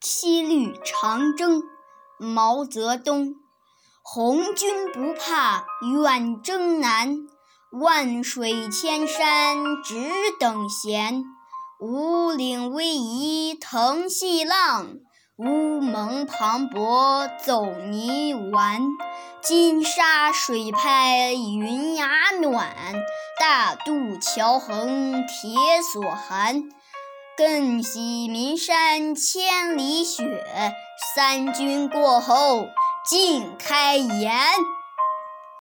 七律长征，毛泽东。红军不怕远征难，万水千山只等闲。五岭逶迤腾细浪，乌蒙磅礴走泥丸。金沙水拍云崖暖，大渡桥横铁索寒。更喜岷山千里雪，三军过后尽开颜。